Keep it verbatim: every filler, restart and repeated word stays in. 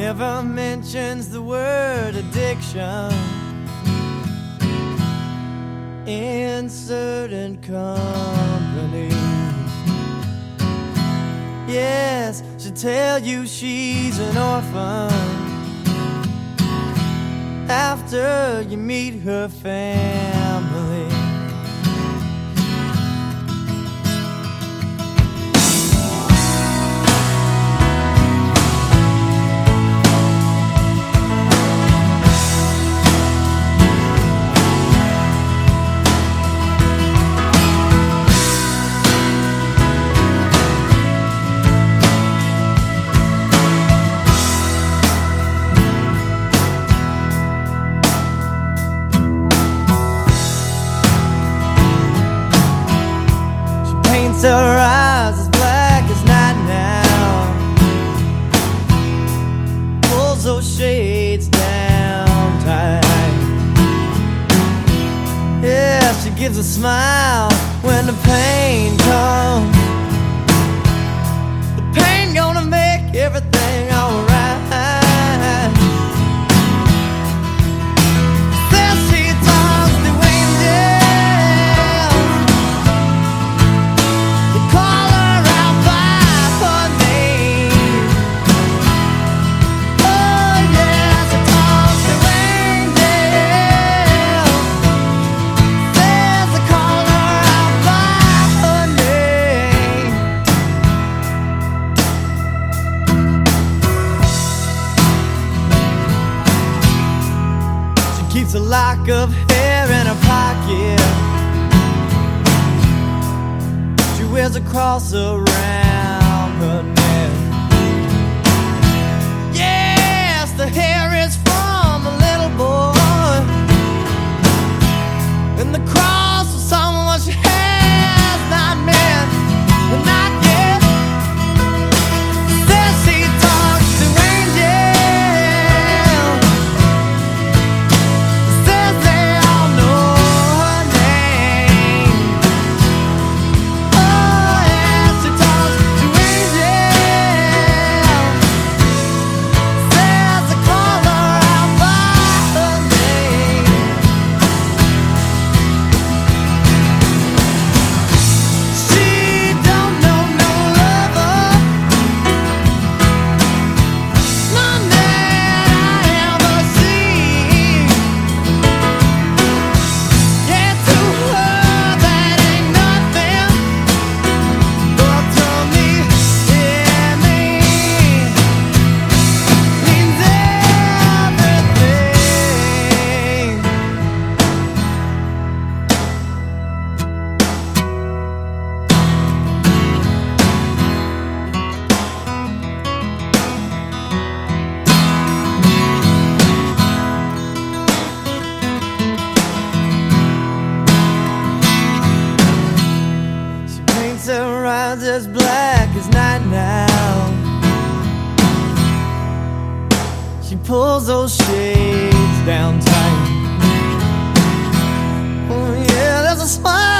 never mentions the word addiction in certain company. Yes, she'll tell you she's an orphan after you meet her family. Her eyes as black as night now, pulls those shades down tight. Yeah, she gives a smile when the pain comes. The pain gonna make everything alright. Keeps a lock of hair in her pocket. She wears a cross around her neck. Yes, the hair is from a little boy, and the cross is someone she has not met, but not yet. Says she talks to angels. Her eyes as black as night now. She pulls those shades down tight. Oh yeah, there's a smile